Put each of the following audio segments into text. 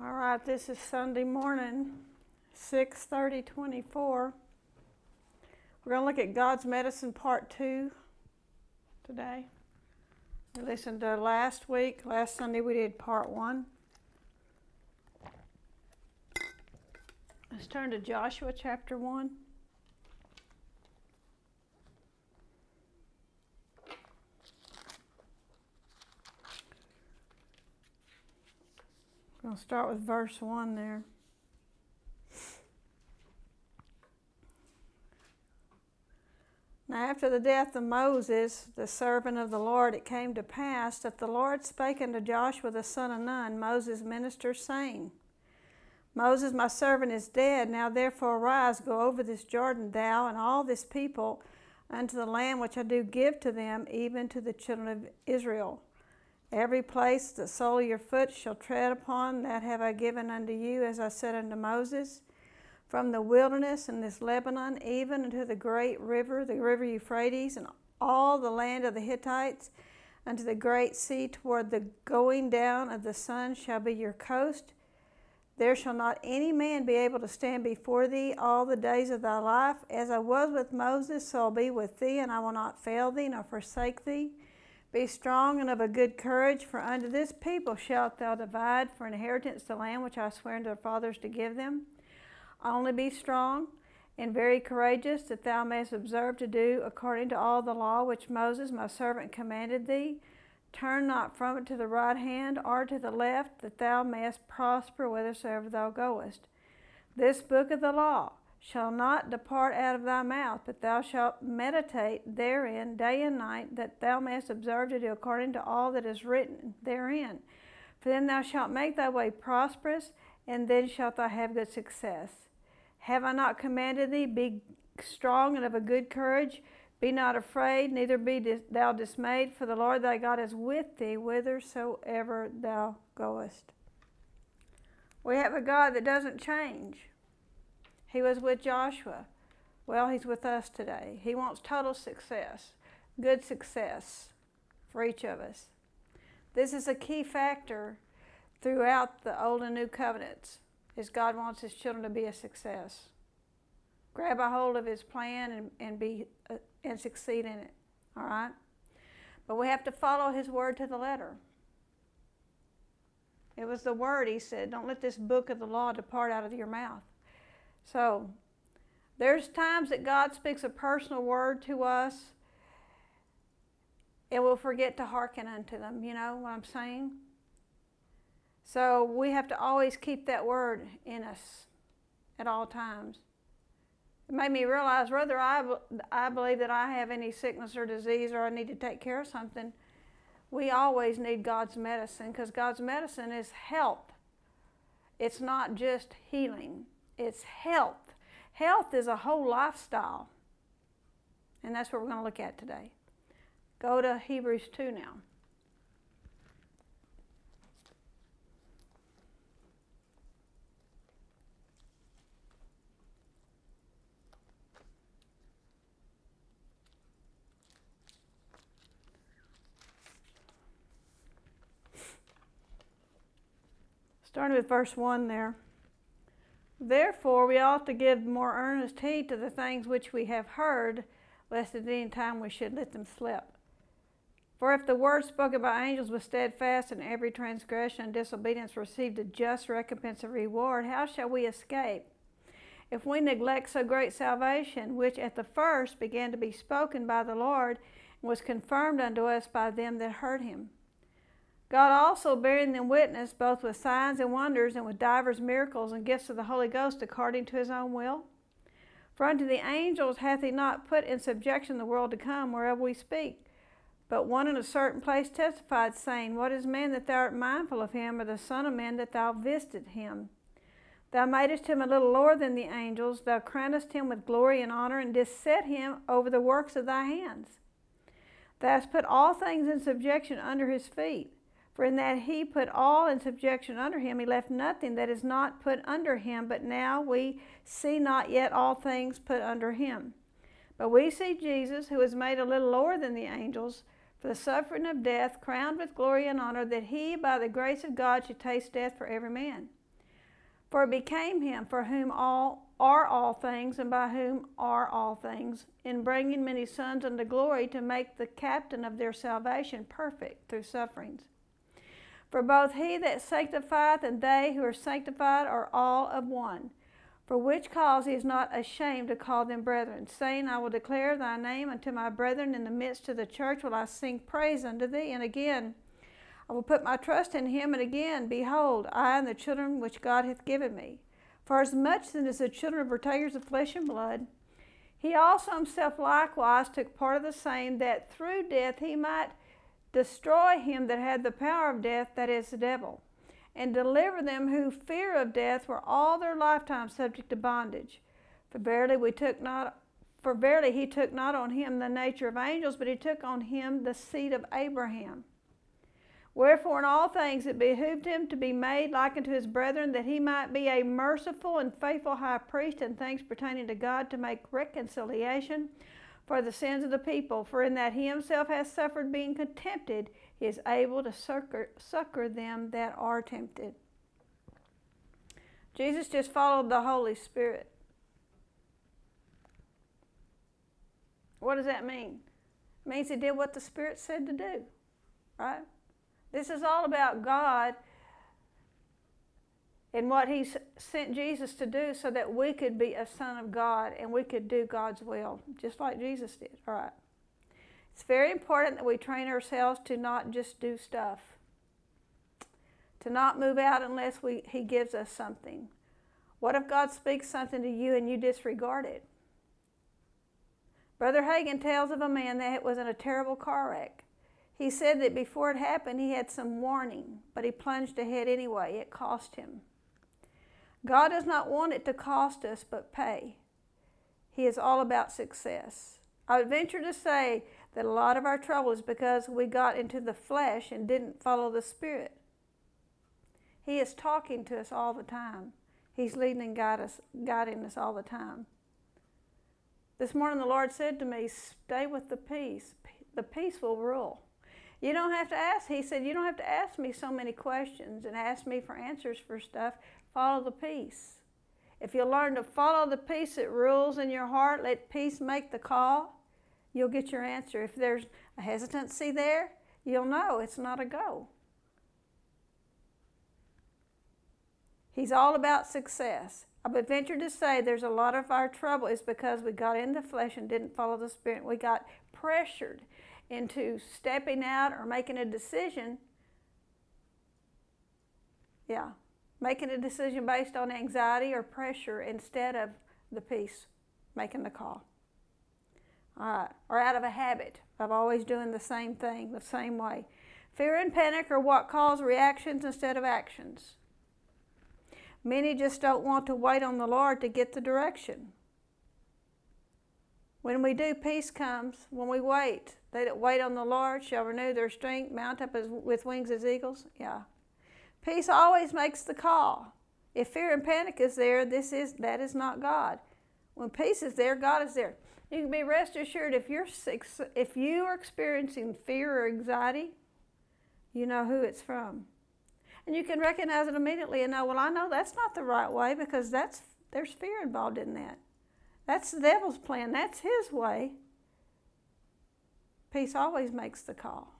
All right, this is Sunday morning, 6/30/24. We're going to look at God's Medicine Part 2 today. We listened to last Sunday we did Part 1. Let's turn to Joshua chapter 1. I'm going to start with verse 1 there. Now after the death of Moses, the servant of the Lord, it came to pass that the Lord spake unto Joshua the son of Nun, Moses' minister, saying, Moses, my servant, is dead. Now therefore arise, go over this Jordan, thou and all this people, unto the land which I do give to them, even to the children of Israel. Every place the sole of your foot shall tread upon, that have I given unto you, as I said unto Moses, from the wilderness and this Lebanon, even unto the great river, the river Euphrates, and all the land of the Hittites, unto the great sea toward the going down of the sun shall be your coast. There shall not any man be able to stand before thee all the days of thy life. As I was with Moses, so I'll be with thee, and I will not fail thee nor forsake thee. Be strong and of a good courage, for unto this people shalt thou divide for an inheritance the land which I swear unto their fathers to give them. Only be strong and very courageous, that thou mayest observe to do according to all the law which Moses my servant commanded thee. Turn not from it to the right hand or to the left, that thou mayest prosper whithersoever thou goest. This book of the law shall not depart out of thy mouth, but thou shalt meditate therein day and night, that thou mayest observe to do according to all that is written therein. For then thou shalt make thy way prosperous, and then shalt thou have good success. Have I not commanded thee? Be strong and of a good courage. Be not afraid, neither be thou dismayed, for the Lord thy God is with thee whithersoever thou goest. We have a God that doesn't change. He was with Joshua. Well, he's with us today. He wants total success, good success for each of us. This is a key factor throughout the Old and New Covenants, is God wants his children to be a success. Grab a hold of his plan and succeed in it, all right? But we have to follow his word to the letter. It was the word, he said, don't let this book of the law depart out of your mouth. So, there's times that God speaks a personal word to us, and we'll forget to hearken unto them. You know what I'm saying? So, we have to always keep that word in us at all times. It made me realize whether I believe that I have any sickness or disease or I need to take care of something, we always need God's medicine, because God's medicine is health. It's not just healing. It's health. Health is a whole lifestyle. And that's what we're going to look at today. Go to Hebrews 2 now. Starting with verse 1 there. Therefore, we ought to give more earnest heed to the things which we have heard, lest at any time we should let them slip. For if the word spoken by angels was steadfast, and every transgression and disobedience received a just recompense of reward, how shall we escape if we neglect so great salvation, which at the first began to be spoken by the Lord, and was confirmed unto us by them that heard him? God also bearing them witness, both with signs and wonders, and with divers miracles and gifts of the Holy Ghost, according to his own will. For unto the angels hath he not put in subjection the world to come, whereof we speak. But one in a certain place testified, saying, What is man that thou art mindful of him, or the son of man that thou visitest him? Thou madest him a little lower than the angels. Thou crownest him with glory and honor, and didst set him over the works of thy hands. Thou hast put all things in subjection under his feet. For in that he put all in subjection under him, he left nothing that is not put under him. But now we see not yet all things put under him. But we see Jesus, who is made a little lower than the angels, for the suffering of death, crowned with glory and honor, that he, by the grace of God, should taste death for every man. For it became him for whom all are all things, and by whom are all things, in bringing many sons unto glory, to make the captain of their salvation perfect through sufferings. For both he that sanctifieth and they who are sanctified are all of one. For which cause he is not ashamed to call them brethren, saying, I will declare thy name unto my brethren, in the midst of the church will I sing praise unto thee. And again, I will put my trust in him. And again, behold, I and the children which God hath given me. For as much then as the children are partakers of flesh and blood, he also himself likewise took part of the same, that through death he might destroy him that had the power of death, that is, the devil, and deliver them who fear of death were all their lifetime subject to bondage. For verily he took not on him the nature of angels, but he took on him the seed of Abraham. Wherefore in all things it behooved him to be made like unto his brethren, that he might be a merciful and faithful high priest in things pertaining to God, to make reconciliation for the sins of the people. For in that he himself has suffered being tempted, he is able to succor them that are tempted. Jesus just followed the Holy Spirit. What does that mean? It means he did what the Spirit said to do, right? This is all about God and what he sent Jesus to do, so that we could be a son of God and we could do God's will, just like Jesus did. All right. It's very important that we train ourselves to not just do stuff, to not move out unless he gives us something. What if God speaks something to you and you disregard it? Brother Hagin tells of a man that was in a terrible car wreck. He said that before it happened, he had some warning, but he plunged ahead anyway. It cost him. God does not want it to cost us, but pay. He is all about success. I would venture to say that a lot of our trouble is because we got into the flesh and didn't follow the Spirit. He is talking to us all the time. He's leading and guiding us all the time. This morning the Lord said to me, stay with the peace. The peace will rule. You don't have to ask. He said, you don't have to ask me so many questions and ask me for answers for stuff. Follow the peace. If you learn to follow the peace that rules in your heart, let peace make the call, you'll get your answer. If there's a hesitancy there, you'll know it's not a go. He's all about success. I would venture to say there's a lot of our trouble is because we got in the flesh and didn't follow the Spirit. We got pressured into stepping out or making a decision. Making a decision based on anxiety or pressure instead of the peace, making the call. All right. Or out of a habit of always doing the same thing, the same way. Fear and panic are what cause reactions instead of actions. Many just don't want to wait on the Lord to get the direction. When we do, peace comes when we wait. They that wait on the Lord shall renew their strength, mount up with wings as eagles. Yeah. Peace always makes the call. If fear and panic is there, that is not God. When peace is there, God is there. You can be rest assured if you are experiencing fear or anxiety, you know who it's from. And you can recognize it immediately and know, well, I know that's not the right way because there's fear involved in that. That's the devil's plan. That's his way. Peace always makes the call.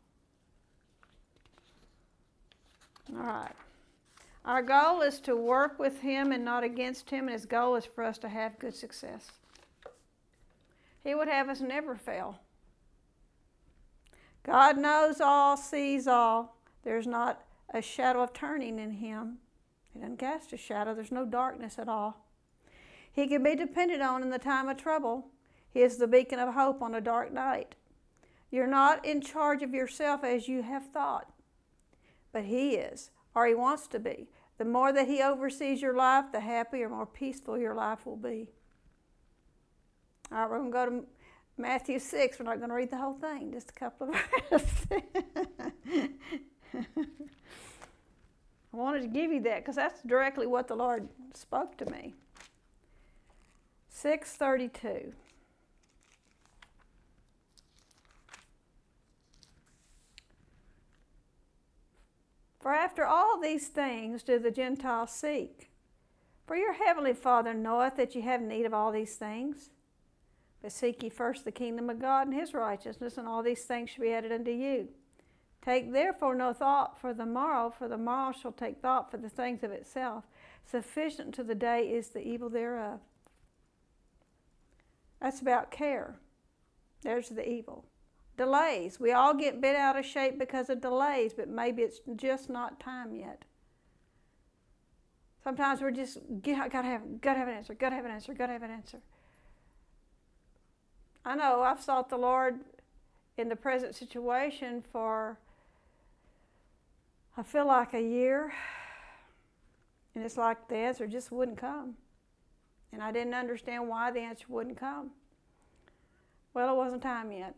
All right. Our goal is to work with him and not against him, and his goal is for us to have good success. He would have us never fail. God knows all, sees all. There's not a shadow of turning in him. He doesn't cast a shadow. There's no darkness at all. He can be depended on in the time of trouble. He is the beacon of hope on a dark night. You're not in charge of yourself as you have thought, but he is, or he wants to be. The more that he oversees your life, the happier, more peaceful your life will be. All right, we're going to go to Matthew 6. We're not going to read the whole thing, just a couple of verses. I wanted to give you that because that's directly what the Lord spoke to me. 6:32. For after all these things do the Gentiles seek. For your heavenly Father knoweth that ye have need of all these things. But seek ye first the kingdom of God and his righteousness, and all these things shall be added unto you. Take therefore no thought for the morrow shall take thought for the things of itself. Sufficient to the day is the evil thereof. That's about care. There's the evil. Delays. We all get bent out of shape because of delays, but maybe it's just not time yet. Sometimes we're just, gotta have an answer. I know I've sought the Lord in the present situation for, I feel like a year, and it's like the answer just wouldn't come. And I didn't understand why the answer wouldn't come. Well, it wasn't time yet.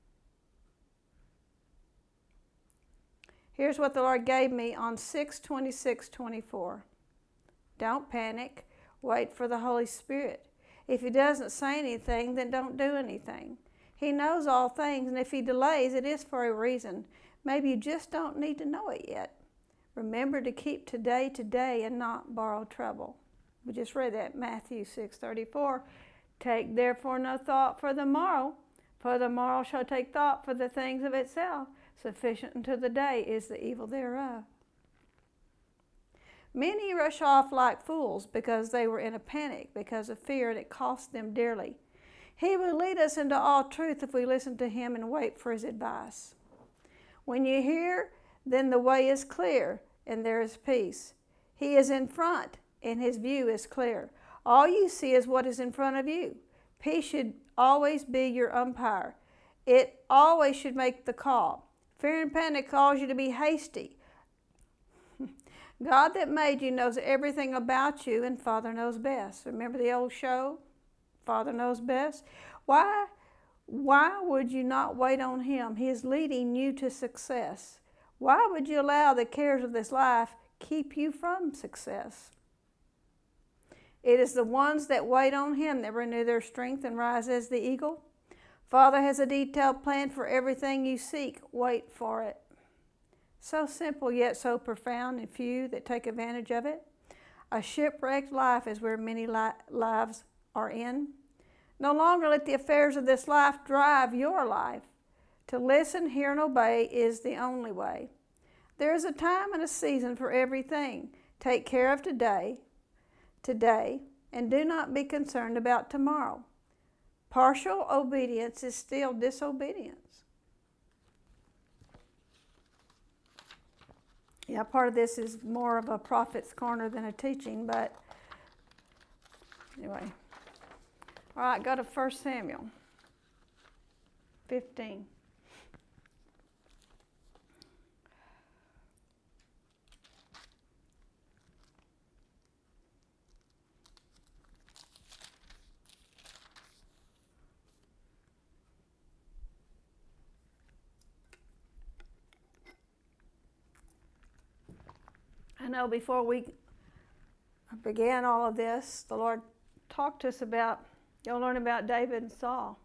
Here's what the Lord gave me on 6/26/24. Don't panic. Wait for the Holy Spirit. If he doesn't say anything, then don't do anything. He knows all things, and if he delays, it is for a reason. Maybe you just don't need to know it yet. Remember to keep today and not borrow trouble. We just read that, Matthew 6:34. Take therefore no thought for the morrow shall take thought for the things of itself. Sufficient unto the day is the evil thereof. Many rush off like fools because they were in a panic, because of fear, and it cost them dearly. He will lead us into all truth if we listen to him and wait for his advice. When you hear, then the way is clear, and there is peace. He is in front, and his view is clear. All you see is what is in front of you. Peace should always be your umpire. It always should make the call. Fear and panic cause you to be hasty. God that made you knows everything about you, and Father knows best. Remember the old show, Father Knows Best? Why would you not wait on him? He is leading you to success. Why would you allow the cares of this life keep you from success? It is the ones that wait on him that renew their strength and rise as the eagle. Father has a detailed plan for everything you seek. Wait for it. So simple, yet so profound, and few that take advantage of it. A shipwrecked life is where many lives are in. No longer let the affairs of this life drive your life. To listen, hear, and obey is the only way. There is a time and a season for everything. Take care of today, and do not be concerned about tomorrow. Partial obedience is still disobedience. Yeah, part of this is more of a prophet's corner than a teaching, but anyway. All right, go to 1 Samuel 15. I know before we began all of this, the Lord talked to us about, you'll learn about David and Saul.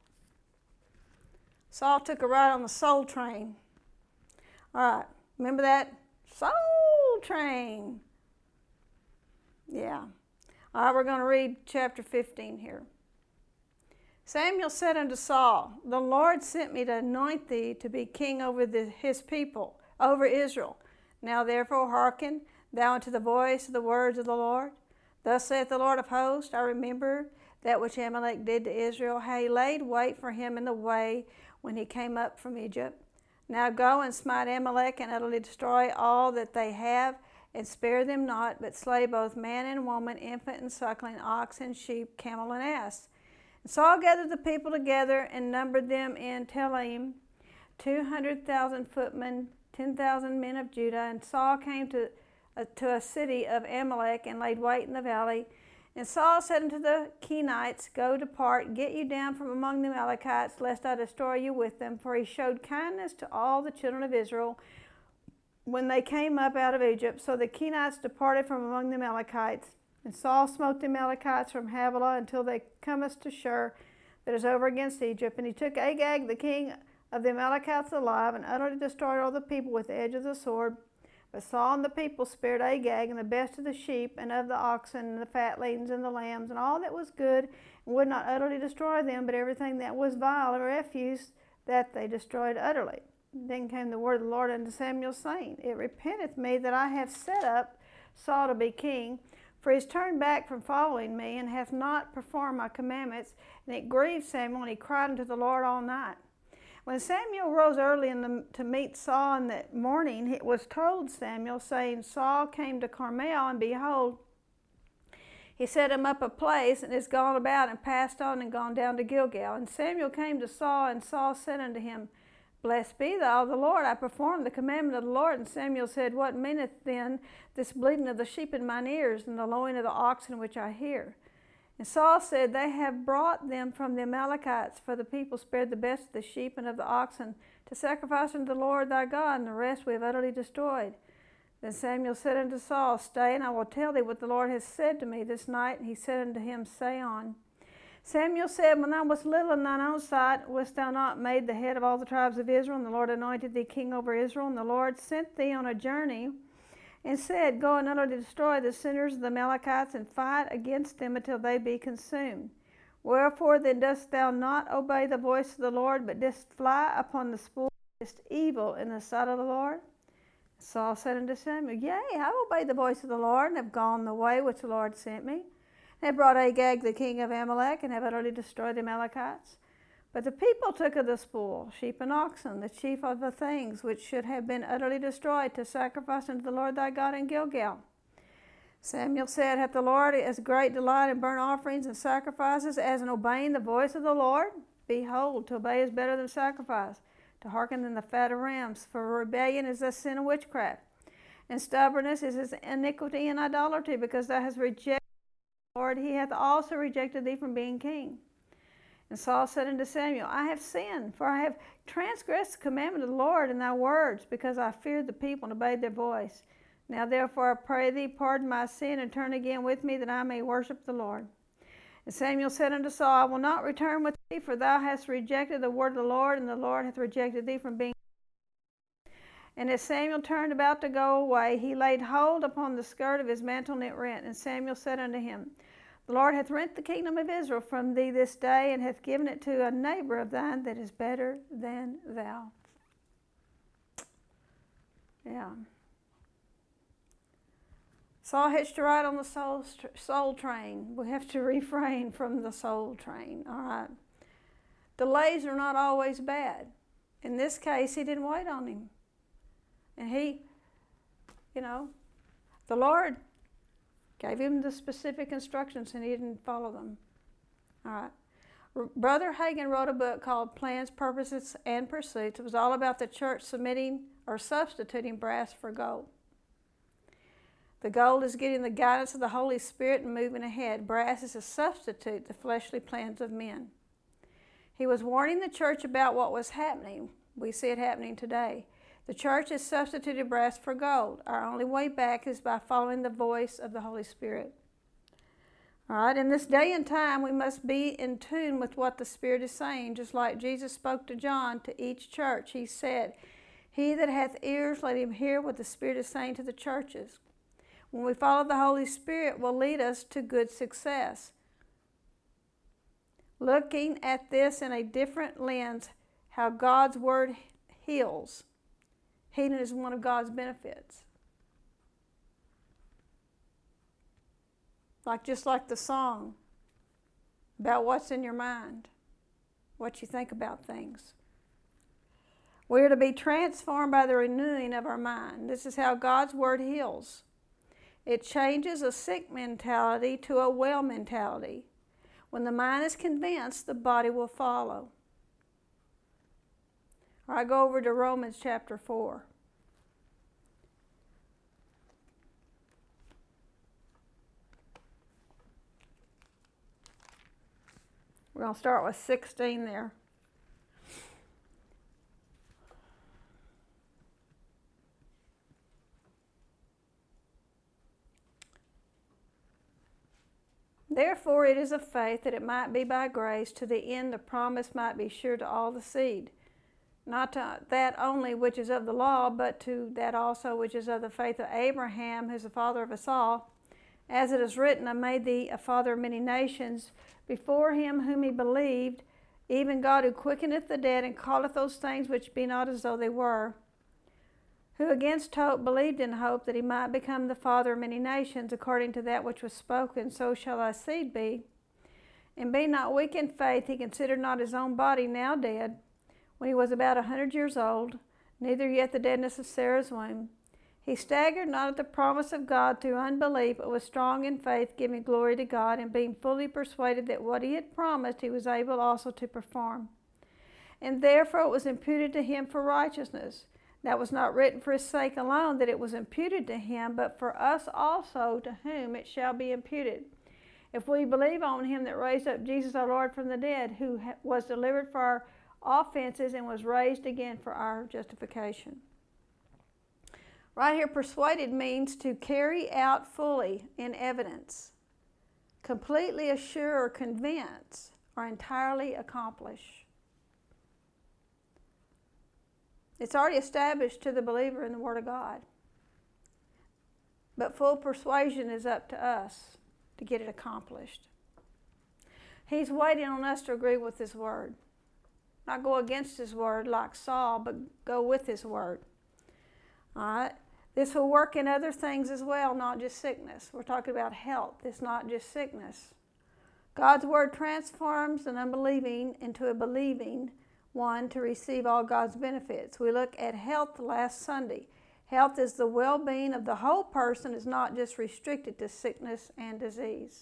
Saul took a ride on the soul train. All right, remember that? Soul train. Yeah. All right, we're going to read chapter 15 here. Samuel said unto Saul, The Lord sent me to anoint thee to be king over his people, over Israel. Now therefore hearken thou unto the voice of the words of the Lord. Thus saith the Lord of hosts, I remember that which Amalek did to Israel, how he laid wait for him in the way when he came up from Egypt. Now go and smite Amalek and utterly destroy all that they have, and spare them not, but slay both man and woman, infant and suckling, ox and sheep, camel and ass. And Saul gathered the people together and numbered them in Telaim, 200,000 footmen, 10,000 men of Judah. And Saul came to a city of Amalek and laid wait in the valley. And Saul said unto the Kenites, Go, depart, get you down from among the Amalekites, lest I destroy you with them. For he showed kindness to all the children of Israel when they came up out of Egypt. So the Kenites departed from among the Amalekites. And Saul smote the Amalekites from Havilah until they comest to Shur, that is over against Egypt. And he took Agag, the king of the Amalekites, alive, and utterly destroyed all the people with the edge of the sword. But Saul and the people spared Agag and the best of the sheep and of the oxen and the fatlings and the lambs and all that was good, and would not utterly destroy them, but everything that was vile and refuse that they destroyed utterly. Then came the word of the Lord unto Samuel, saying, It repenteth me that I have set up Saul to be king, for he is turned back from following me, and hath not performed my commandments. And it grieved Samuel, and he cried unto the Lord all night. When Samuel rose early to meet Saul in the morning, it was told Samuel, saying, Saul came to Carmel, and behold, he set him up a place, and is gone about, and passed on, and gone down to Gilgal. And Samuel came to Saul, and Saul said unto him, Blessed be thou the Lord, I performed the commandment of the Lord. And Samuel said, What meaneth then this bleating of the sheep in mine ears, and the lowing of the oxen which I hear? And Saul said, They have brought them from the Amalekites, for the people spared the best of the sheep and of the oxen to sacrifice unto the Lord thy God, and the rest we have utterly destroyed. Then Samuel said unto Saul, Stay, and I will tell thee what the Lord has said to me this night. And he said unto him, Say on. Samuel said, When thou wast little in thine own sight, wast thou not made the head of all the tribes of Israel? And the Lord anointed thee king over Israel. And the Lord sent thee on a journey, and said, Go and utterly destroy the sinners of the Amalekites, and fight against them until they be consumed. Wherefore then dost thou not obey the voice of the Lord, but didst fly upon the spoil, didst evil in the sight of the Lord? Saul said unto Samuel, Yea, I have obeyed the voice of the Lord, and have gone the way which the Lord sent me. And have brought Agag the king of Amalek, and have utterly destroyed the Amalekites. But the people took of the spoil, sheep and oxen, the chief of the things which should have been utterly destroyed, to sacrifice unto the Lord thy God in Gilgal. Samuel said, Hath the Lord as great delight in burnt offerings and sacrifices as in obeying the voice of the Lord? Behold, to obey is better than sacrifice, to hearken than the fat of rams. For rebellion is the sin of witchcraft, and stubbornness is his iniquity and idolatry, because thou hast rejected the Lord, he hath also rejected thee from being king. And Saul said unto Samuel, I have sinned, for I have transgressed the commandment of the Lord in thy words, because I feared the people and obeyed their voice. Now therefore I pray thee, pardon my sin, and turn again with me, that I may worship the Lord. And Samuel said unto Saul, I will not return with thee, for thou hast rejected the word of the Lord, and the Lord hath rejected thee from being king. And as Samuel turned about to go away, he laid hold upon the skirt of his mantle, and it rent. And Samuel said unto him, The Lord hath rent the kingdom of Israel from thee this day, and hath given it to a neighbor of thine that is better than thou. Yeah. Saul hitched a ride on the soul train. We have to refrain from the soul train, all right? Delays are not always bad. In this case, he didn't wait on him. And the Lord gave him the specific instructions, and he didn't follow them. All right. Brother Hagin wrote a book called Plans, Purposes, and Pursuits. It was all about the church submitting or substituting brass for gold. The gold is getting the guidance of the Holy Spirit and moving ahead. Brass is a substitute, the fleshly plans of men. He was warning the church about what was happening. We see it happening today. The church has substituted brass for gold. Our only way back is by following the voice of the Holy Spirit. All right, in this day and time, we must be in tune with what the Spirit is saying. Just like Jesus spoke to John, to each church, he said, He that hath ears, let him hear what the Spirit is saying to the churches. When we follow the Holy Spirit, will lead us to good success. Looking at this in a different lens, how God's Word heals. Healing is one of God's benefits. Just like the song about what's in your mind, what you think about things. We are to be transformed by the renewing of our mind. This is how God's Word heals. It changes a sick mentality to a well mentality. When the mind is convinced, the body will follow. All right, go over to Romans chapter 4. We're going to start with 16 there. Therefore it is of faith that it might be by grace, to the end the promise might be sure to all the seed. not to that only which is of the law, but to that also which is of the faith of Abraham, who is the father of us all. As it is written, I made thee a father of many nations, before him whom he believed, even God who quickeneth the dead, and calleth those things which be not as though they were. Who against hope believed in hope, that he might become the father of many nations, according to that which was spoken, so shall thy seed be. And being not weak in faith, he considered not his own body now dead, when he was about 100 years old, neither yet the deadness of Sarah's womb. He staggered not at the promise of God through unbelief, but was strong in faith, giving glory to God, and being fully persuaded that what he had promised he was able also to perform. And therefore it was imputed to him for righteousness. That was not written for his sake alone, that it was imputed to him, but for us also, to whom it shall be imputed. If we believe on him that raised up Jesus our Lord from the dead, who was delivered for our offenses and was raised again for our justification. Right here, persuaded means to carry out fully in evidence, completely assure or convince, or entirely accomplish. It's already established to the believer in the Word of God. But full persuasion is up to us to get it accomplished. He's waiting on us to agree with His Word. Not go against His Word like Saul, but go with His Word. All right? This will work in other things as well, not just sickness. We're talking about health. It's not just sickness. God's Word transforms an unbelieving into a believing one to receive all God's benefits. We looked at health last Sunday. Health is the well-being of the whole person. It's not just restricted to sickness and disease.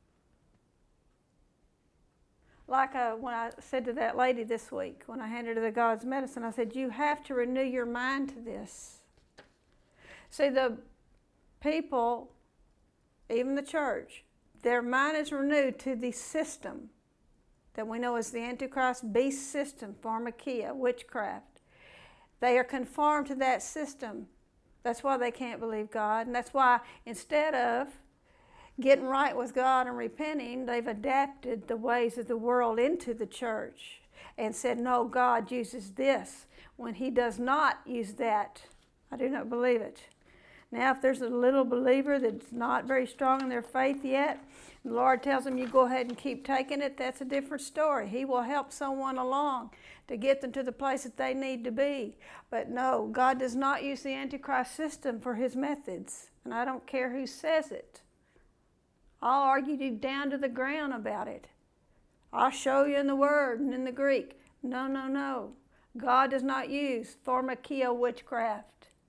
Like when I said to that lady this week, when I handed her the God's medicine, I said, you have to renew your mind to this. See, the people, even the church, their mind is renewed to the system that we know as the Antichrist beast system, pharmakia, witchcraft. They are conformed to that system. That's why they can't believe God. And that's why instead of getting right with God and repenting, they've adapted the ways of the world into the church and said, no, God uses this when He does not use that. I do not believe it. Now, if there's a little believer that's not very strong in their faith yet, the Lord tells them, you go ahead and keep taking it, that's a different story. He will help someone along to get them to the place that they need to be. But no, God does not use the Antichrist system for His methods. And I don't care who says it. I'll argue you down to the ground about it. I'll show you in the Word and in the Greek. No, no, no. God does not use pharmakia, witchcraft.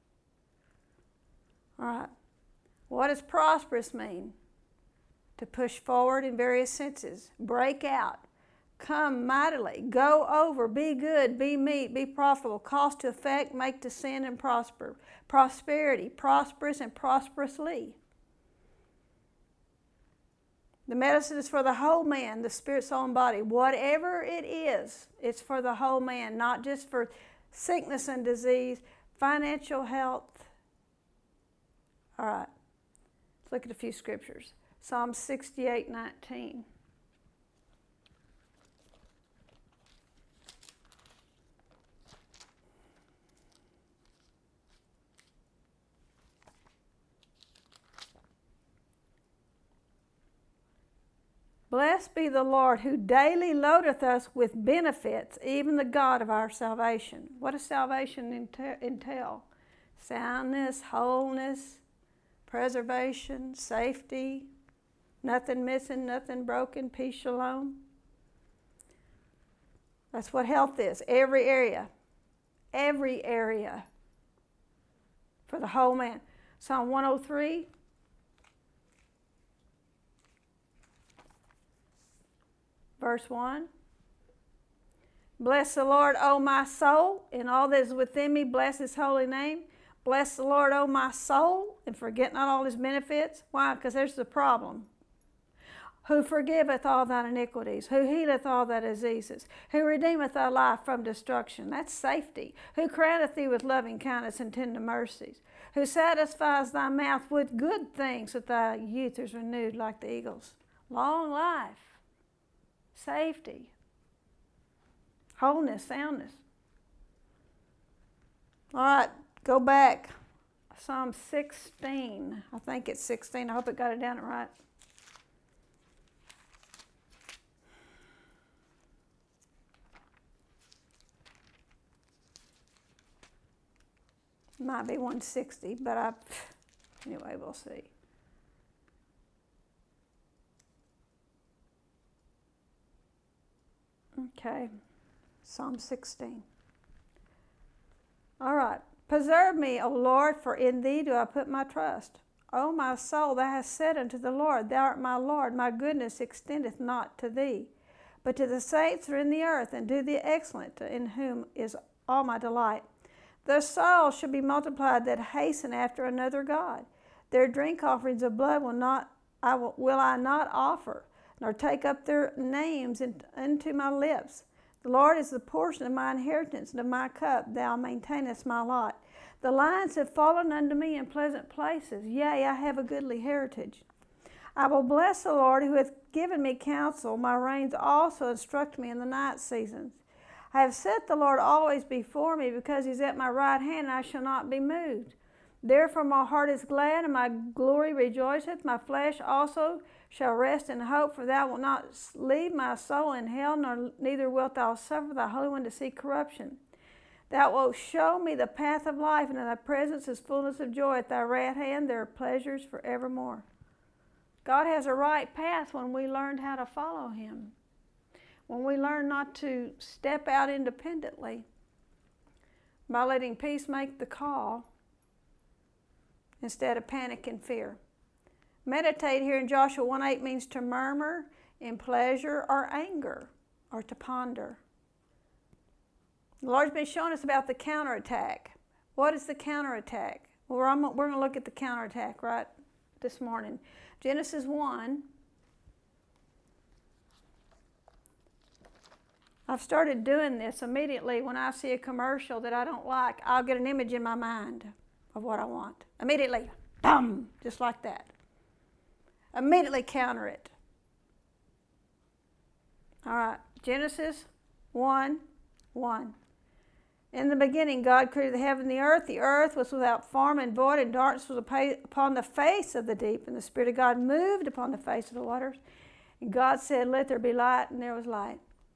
All right. What does prosperous mean? To push forward in various senses. Break out. Come mightily. Go over. Be good. Be meet. Be profitable. Cause to effect. Make to sin and prosper. Prosperity. Prosperous and prosperously. The medicine is for the whole man, the spirit, soul, and body. Whatever it is, it's for the whole man, not just for sickness and disease, financial health. All right, let's look at a few scriptures. Psalm 68:19. Blessed be the Lord, who daily loadeth us with benefits, even the God of our salvation. What does salvation entail? Soundness, wholeness, preservation, safety, nothing missing, nothing broken, peace, shalom. That's what health is. Every area for the whole man. Psalm 103. Verse 1. Bless the Lord, O my soul, and all that is within me, bless His holy name. Bless the Lord, O my soul, and forget not all His benefits. Why? Because there's the problem. Who forgiveth all thine iniquities, who healeth all thy diseases, who redeemeth thy life from destruction. That's safety. Who crowneth thee with loving kindness and tender mercies, who satisfies thy mouth with good things, that thy youth is renewed like the eagles. Long life, safety, wholeness, soundness. All right, go back. Psalm 16. I think it's 16. I hope it got it down right. Might be 160, but anyway, we'll see. Okay, Psalm 16. All right. Preserve me, O Lord, for in thee do I put my trust. O my soul, thou hast said unto the Lord, Thou art my Lord, my goodness extendeth not to thee, but to the saints who are in the earth, and to the excellent, in whom is all my delight. Their souls shall be multiplied that hasten after another God. Their drink offerings of blood will I not offer, nor take up their names into my lips. The Lord is the portion of my inheritance, and of my cup thou maintainest my lot. The lions have fallen unto me in pleasant places. Yea, I have a goodly heritage. I will bless the Lord who hath given me counsel. My reins also instruct me in the night seasons. I have set the Lord always before me, because he's at my right hand, and I shall not be moved. Therefore my heart is glad, and my glory rejoiceth. My flesh also shall rest in hope, for thou wilt not leave my soul in hell, neither wilt thou suffer thy Holy One to see corruption. Thou wilt show me the path of life, and in thy presence is fullness of joy. At thy right hand there are pleasures forevermore. God has a right path when we learn how to follow him. When we learn not to step out independently by letting peace make the call instead of panic and fear. Meditate here in Joshua 1:8 means to murmur in pleasure or anger, or to ponder. The Lord's been showing us about the counterattack. What is the counterattack? Well, we're going to look at the counterattack right this morning. Genesis 1. I've started doing this immediately when I see a commercial that I don't like. I'll get an image in my mind of what I want. Immediately, boom, just like that. Immediately counter it. All right, Genesis 1:1. In the beginning, God created the heaven and the earth. The earth was without form and void, and darkness was upon the face of the deep. And the Spirit of God moved upon the face of the waters. And God said, Let there be light, and there was light.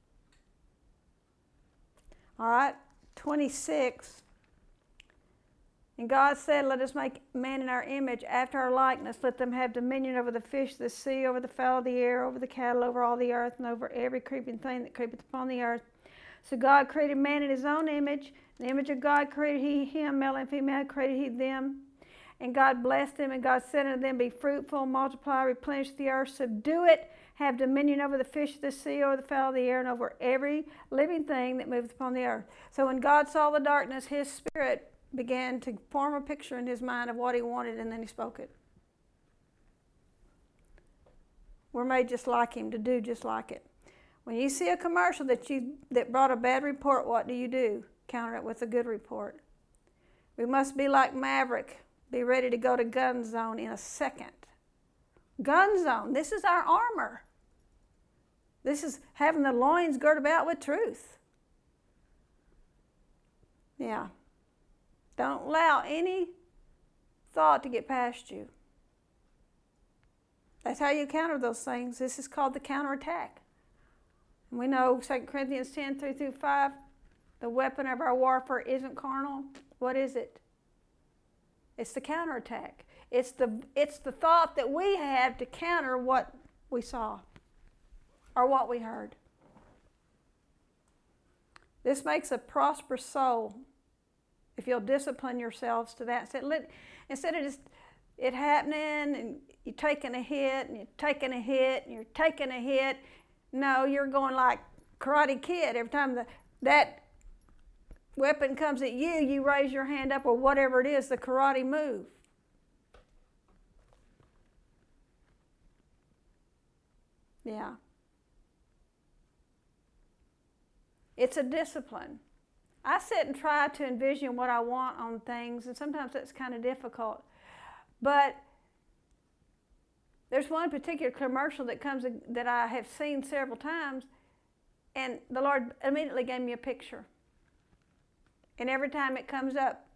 All right, 26. And God said, Let us make man in our image, after our likeness. Let them have dominion over the fish of the sea, over the fowl of the air, over the cattle, over all the earth, and over every creeping thing that creepeth upon the earth. So God created man in his own image. In the image of God created he him, male and female created he them. And God blessed them, and God said unto them, Be fruitful, multiply, replenish the earth, subdue it, have dominion over the fish of the sea, over the fowl of the air, and over every living thing that moveth upon the earth. So when God saw the darkness, his Spirit began to form a picture in his mind of what he wanted, and then he spoke it. We're made just like him, to do just like it. When you see a commercial that brought a bad report, what do? Counter it with a good report. We must be like Maverick, be ready to go to gun zone in a second. Gun zone, this is our armor. This is having the loins girt about with truth. Yeah. Don't allow any thought to get past you. That's how you counter those things. This is called the counterattack. And we know 2 Corinthians 10:3-5, the weapon of our warfare isn't carnal. What is it? It's the counterattack. It's the thought that we have to counter what we saw or what we heard. This makes a prosperous soul if you'll discipline yourselves to that. Instead of just it happening and you're taking a hit and you're taking a hit and you're taking a hit. No, you're going like Karate Kid. Every time that weapon comes at you, you raise your hand up, or whatever it is, the karate move. Yeah. It's a discipline. I sit and try to envision what I want on things, and sometimes that's kind of difficult. But there's one particular commercial that I have seen several times, and the Lord immediately gave me a picture. And every time it comes up,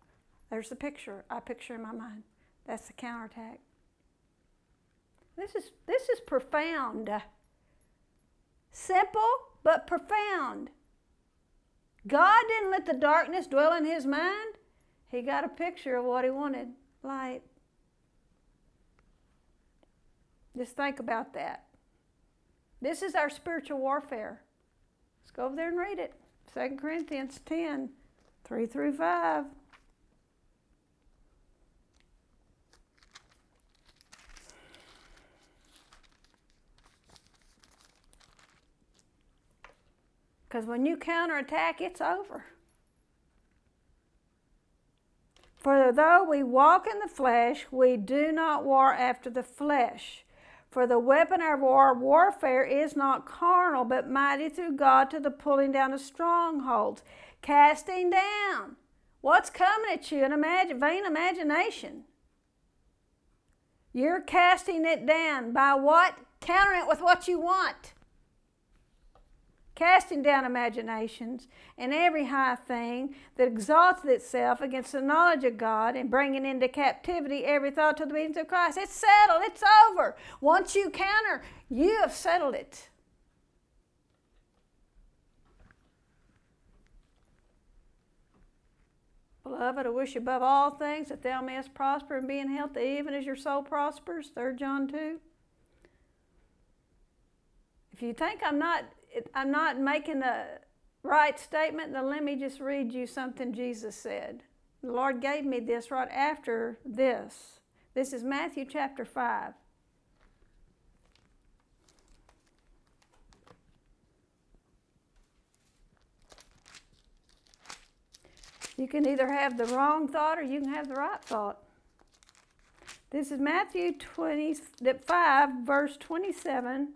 There's the picture I picture in my mind. That's the counterattack. This is profound. Simple, but profound. God didn't let the darkness dwell in his mind. He got a picture of what he wanted, light. Just think about that. This is our spiritual warfare. Let's go over there and read it. 2 Corinthians 10, 3 through 5. Because when you counterattack, it's over. For though we walk in the flesh, we do not war after the flesh. For the weapon of our warfare is not carnal, but mighty through God to the pulling down of strongholds, casting down. What's coming at you? An vain imagination. You're casting it down by what? Countering it with what you want. Casting down imaginations and every high thing that exalts itself against the knowledge of God, and bringing into captivity every thought to the obedience of Christ. It's settled. It's over. Once you counter, you have settled it. Beloved, I wish above all things that thou mayest prosper and be in health, even as your soul prospers. 3 John 2. If you think I'm not making the right statement, then let me just read you something Jesus said. The Lord gave me this right after this. This is Matthew chapter 5. You can either have the wrong thought or you can have the right thought. This is Matthew 5, verse 27.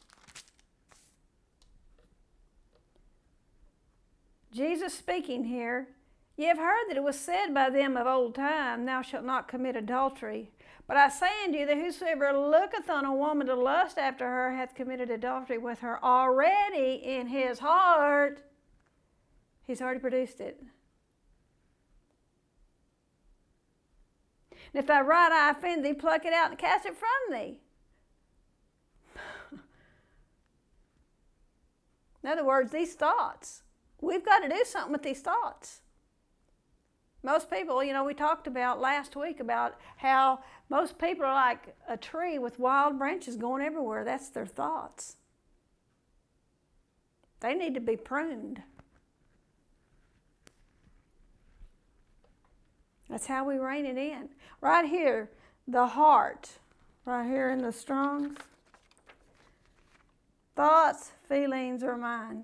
Jesus speaking here, ye have heard that it was said by them of old time, thou shalt not commit adultery. But I say unto you that whosoever looketh on a woman to lust after her hath committed adultery with her already in his heart. He's already produced it. And if thy right eye offend thee, pluck it out and cast it from thee. In other words, these thoughts. We've got to do something with these thoughts. Most people, we talked about last week about how most people are like a tree with wild branches going everywhere. That's their thoughts. They need to be pruned. That's how we rein it in. Right here, the heart, right here in the Strong's. Thoughts, feelings, or mind.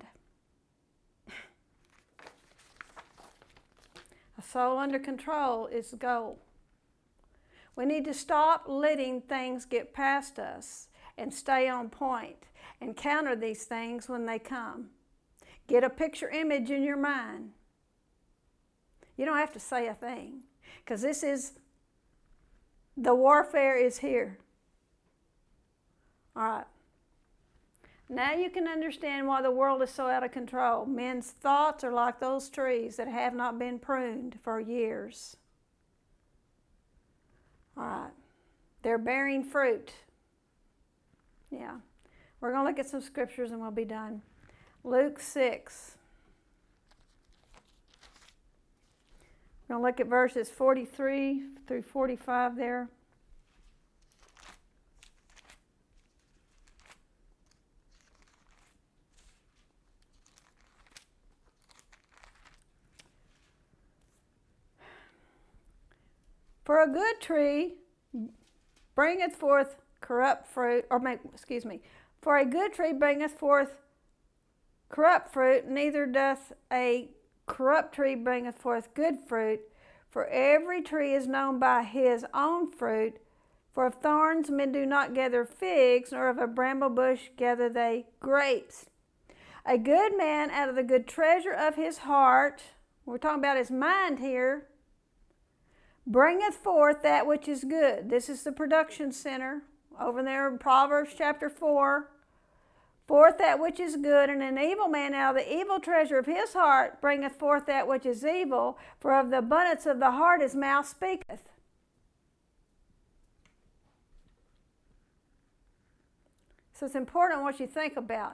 A soul under control is the goal. We need to stop letting things get past us and stay on point and counter these things when they come. Get a picture image in your mind. You don't have to say a thing, because the warfare is here. All right. Now you can understand why the world is so out of control. Men's thoughts are like those trees that have not been pruned for years. All right. They're bearing fruit. Yeah. We're going to look at some scriptures and we'll be done. Luke 6. We're going to look at verses 43 through 45 there. For a good tree bringeth forth corrupt fruit, for a good tree bringeth forth corrupt fruit, neither doth a corrupt tree bringeth forth good fruit. For every tree is known by his own fruit. For of thorns men do not gather figs, nor of a bramble bush gather they grapes. A good man out of the good treasure of his heart, we're talking about his mind here, bringeth forth that which is good. This is the production center over there in Proverbs chapter 4. forth that which is good, and an evil man out of the evil treasure of his heart bringeth forth that which is evil, for of the abundance of the heart his mouth speaketh. So it's important what you think about.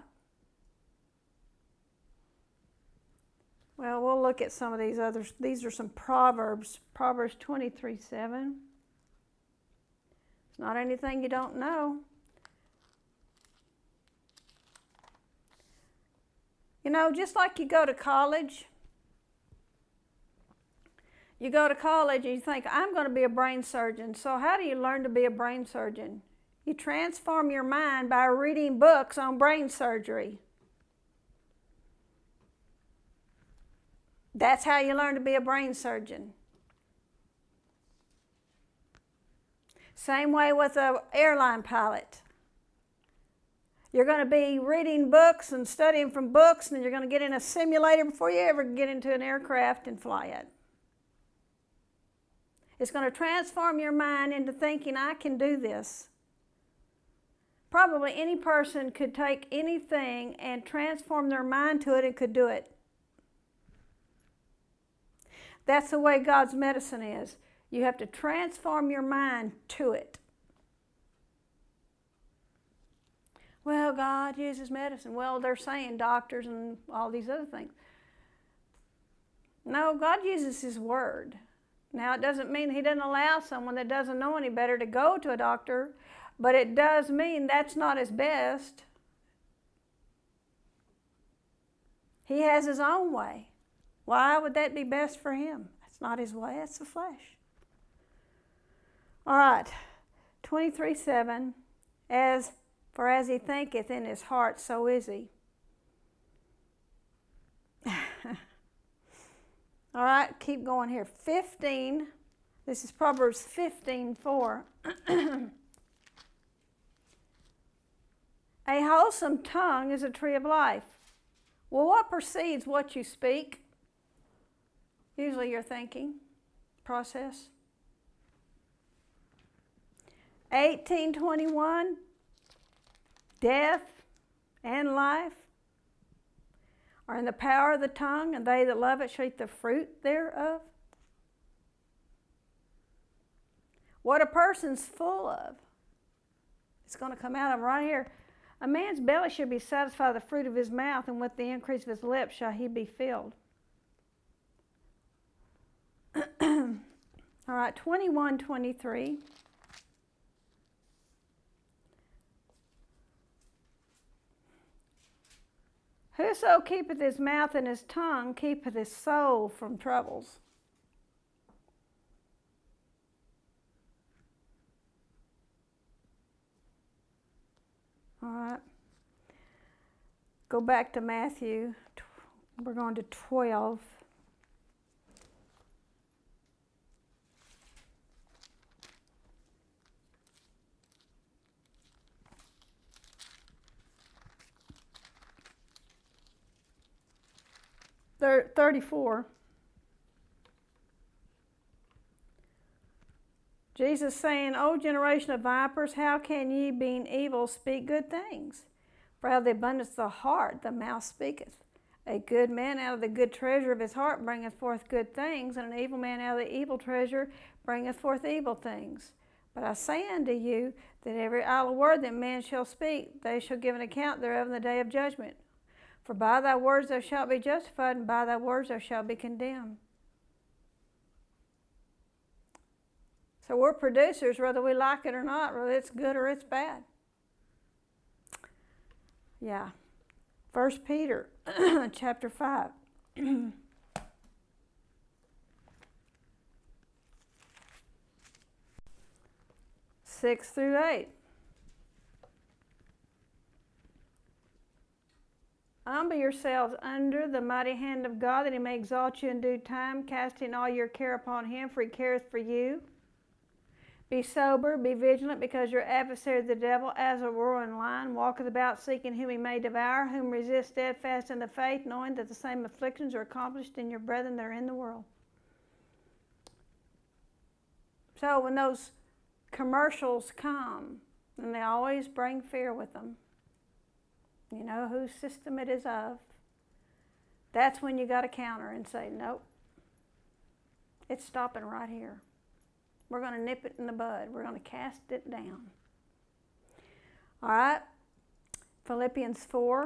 Well, we'll look at some of these others. These are some Proverbs. Proverbs 23:7. It's not anything you don't know. You know, just like you go to college, and you think, I'm going to be a brain surgeon. So how do you learn to be a brain surgeon? You transform your mind by reading books on brain surgery. That's how you learn to be a brain surgeon. Same way with an airline pilot. You're going to be reading books and studying from books, and you're going to get in a simulator before you ever get into an aircraft and fly it. It's going to transform your mind into thinking, I can do this. Probably any person could take anything and transform their mind to it and could do it. That's the way God's medicine is. You have to transform your mind to it. Well, God uses medicine. Well, they're saying doctors and all these other things. No, God uses His Word. Now, it doesn't mean He doesn't allow someone that doesn't know any better to go to a doctor, but it does mean that's not His best. He has His own way. Why would that be best for Him? That's not His way, that's the flesh. All right, 23:7, For as he thinketh in his heart, so is he. All right, keep going here. 15, this is Proverbs 15:4. A wholesome tongue is a tree of life. Well, what precedes what you speak? Usually your thinking process. 18:21, death and life are in the power of the tongue, and they that love it shall eat the fruit thereof. What a person's full of, it's going to come out of him right here. A man's belly shall be satisfied with the fruit of his mouth, and with the increase of his lips shall he be filled. All right, 21:23. Whoso keepeth his mouth and his tongue keepeth his soul from troubles. All right. Go back to Matthew. We're going to 12. There, 34. Jesus saying, O generation of vipers, how can ye, being evil, speak good things? For out of the abundance of the heart the mouth speaketh. A good man out of the good treasure of his heart bringeth forth good things, and an evil man out of the evil treasure bringeth forth evil things. But I say unto you that every idle word that man shall speak, they shall give an account thereof in the day of judgment. For by thy words thou shalt be justified, and by thy words thou shalt be condemned. So we're producers, whether we like it or not, whether it's good or it's bad. Yeah. 1 Peter chapter 5. 6 through 8. Humble yourselves under the mighty hand of God, that he may exalt you in due time, casting all your care upon him, for he careth for you. Be sober, be vigilant, because your adversary the devil, as a roaring lion, walketh about seeking whom he may devour, whom resist steadfast in the faith, knowing that the same afflictions are accomplished in your brethren that are in the world. So when those commercials come, and they always bring fear with them, You know whose system it is of. That's when you got to counter and say, nope, it's stopping right here. We're going to nip it in the bud. We're going to cast it down. All right, Philippians 4.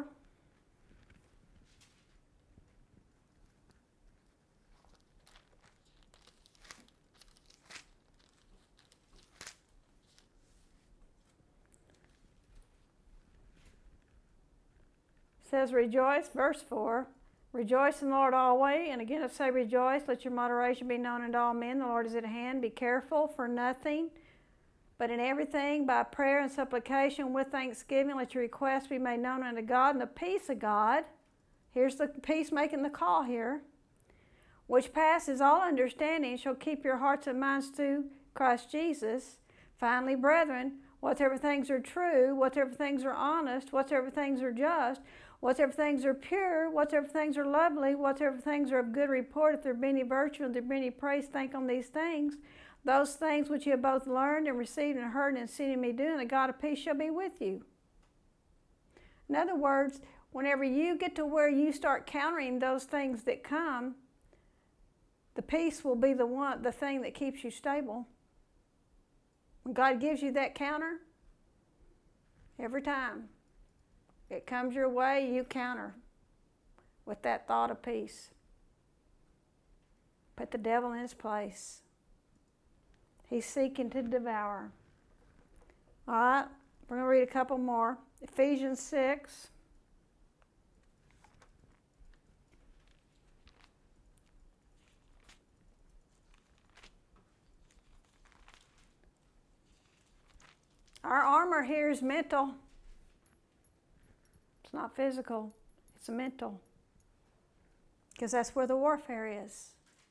Says, rejoice, verse 4, rejoice in the Lord always. And again I say rejoice, let your moderation be known unto all men. The Lord is at hand. Be careful for nothing, but in everything by prayer and supplication with thanksgiving, let your requests be made known unto God. And the peace of God, here's the peace making the call here, which passes all understanding, shall keep your hearts and minds through Christ Jesus. Finally, brethren, whatever things are true, whatever things are honest, whatever things are just, whatever things are pure, whatever things are lovely, whatever things are of good report, if there be any virtue and there be any praise, think on these things. Those things which you have both learned and received and heard and seen in me do, and the God of peace shall be with you. In other words, whenever you get to where you start countering those things that come, the peace will be the thing that keeps you stable. When God gives you that counter, every time it comes your way, you counter with that thought of peace. Put the devil in his place. He's seeking to devour. All right, we're going to read a couple more. Ephesians 6. Our armor here is mental. It's not physical, it's mental. Because that's where the warfare is.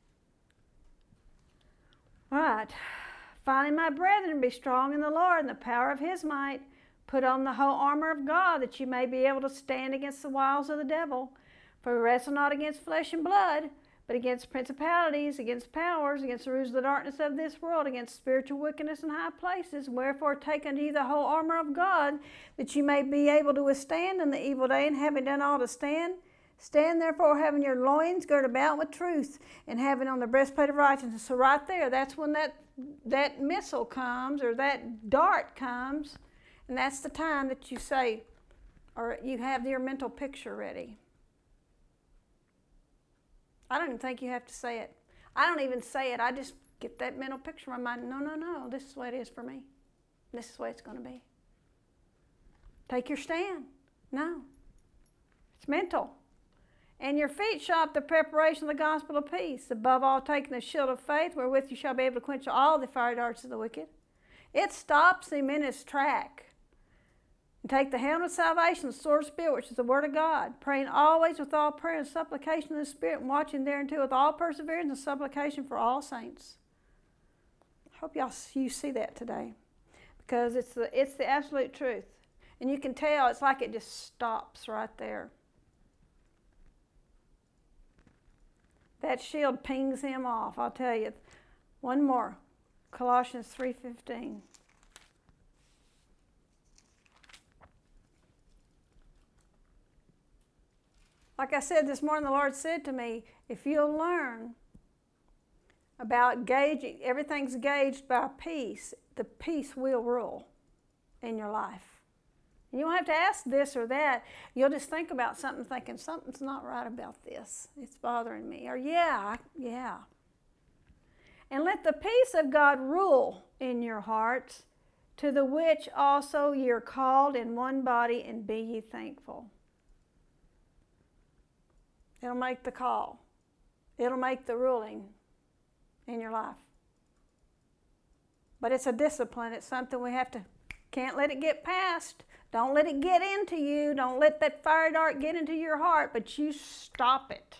All right. Finally, my brethren, be strong in the Lord and the power of his might. Put on the whole armor of God, that you may be able to stand against the wiles of the devil. For we wrestle not against flesh and blood, but against principalities, against powers, against the rulers of the darkness of this world, against spiritual wickedness in high places. Wherefore take unto you the whole armor of God, that you may be able to withstand in the evil day, and having done all to stand. Stand therefore, having your loins girt about with truth, and having on the breastplate of righteousness. So right there, that's when that missile comes, or that dart comes, and that's the time that you say, or you have your mental picture ready. I don't even think you have to say it. I don't even say it. I just get that mental picture in my mind. No. This is the way it is for me. This is the way it's going to be. Take your stand. No. It's mental. And your feet shod the preparation of the gospel of peace. Above all, taking the shield of faith, wherewith you shall be able to quench all the fiery darts of the wicked. It stops him in his track. And take the helmet of salvation, the sword of the Spirit, which is the word of God, praying always with all prayer and supplication in the Spirit, and watching thereunto with all perseverance and supplication for all saints. I hope you see that today, because it's the absolute truth. And you can tell it's like it just stops right there. That shield pings him off. I'll tell you. One more. Colossians 3:15. Like I said this morning, the Lord said to me, if you'll learn about gauging, everything's gauged by peace, the peace will rule in your life. You don't have to ask this or that. You'll just think about something thinking, something's not right about this. It's bothering me. Or yeah. And let the peace of God rule in your hearts, to the which also you're called in one body, and be ye thankful. It'll make the call. It'll make the ruling in your life. But it's a discipline. It's something we can't let it get past. Don't let it get into you. Don't let that fire dart get into your heart, but you stop it.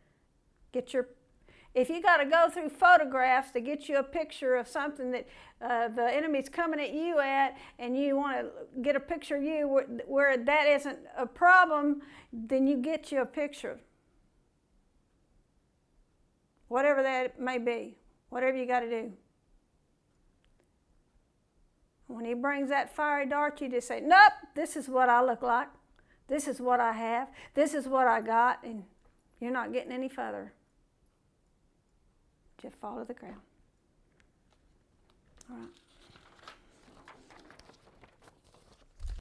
If you got to go through photographs to get you a picture of something that the enemy's coming at you at, and you want to get a picture of you where that isn't a problem, then you get you a picture. Whatever that may be, whatever you got to do. When he brings that fiery dart, you just say, nope, this is what I look like. This is what I have. This is what I got, and you're not getting any further. Just fall to the ground. All right.